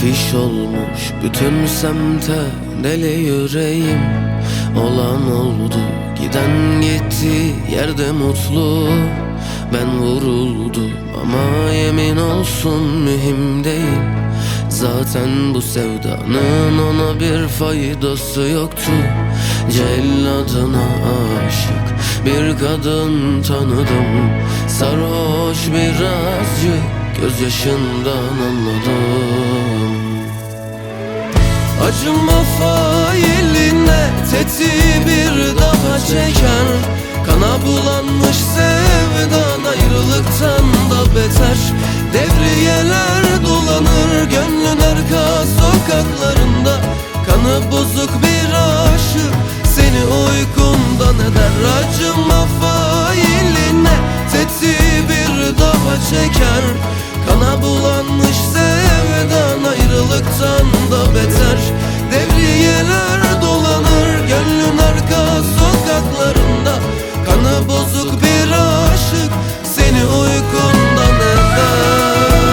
Afiş olmuş bütün semte deli yüreğim. Olan oldu, giden gitti, yerde mutlu. Ben vuruldum ama yemin olsun mühim değil. Zaten bu sevdanın ona bir faydası yoktu. Celladına aşık bir kadın tanıdım. Sarhoş birazcık, gözyaşından anladım. Acıma failine tetiği bir daha çeker. Kana bulanmış sevdan ayrılıktan da beter. Devriyeler dolanır gönlün arka sokaklarında. Kanı bozuk bir aşık seni uykundan eder. Acıma failine tetiği bir daha çeker. Kana bulanmış sevdan ayrılıktan da beter. Devriyeler dolanır gönlün arka sokaklarında. Kanı bozuk bir aşık seni uykundan eder.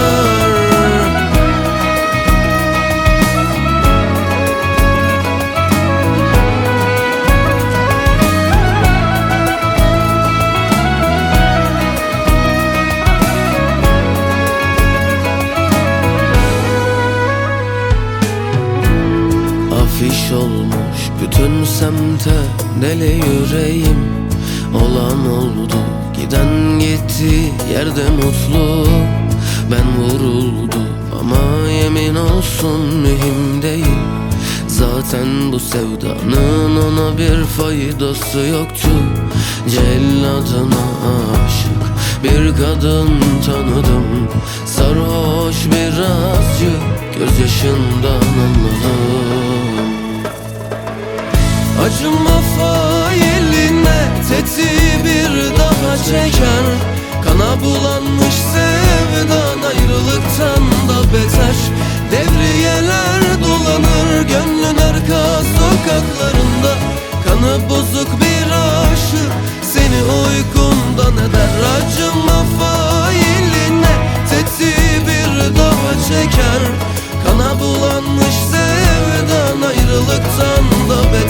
Afiş olmuş bütün semte deli yüreğim. Olan oldu, giden gitti, yerde mutlu. Ben vuruldum ama yemin olsun mühim değil. Zaten bu sevdanın ona bir faydası yoktu. Celladına aşık bir kadın tanıdım. Sarhoş birazcık, gözyaşından anladım. Acıma failine tetiği bir daha çeker. Kana bulanmış sevdan ayrılıktan da beter. Devriyeler dolanır gönlün arka sokaklarında. Kanı bozuk bir aşık seni uykundan eder. Acıma failine tetiği bir daha çeker. Kana bulanmış sevdan ayrılıktan da beter.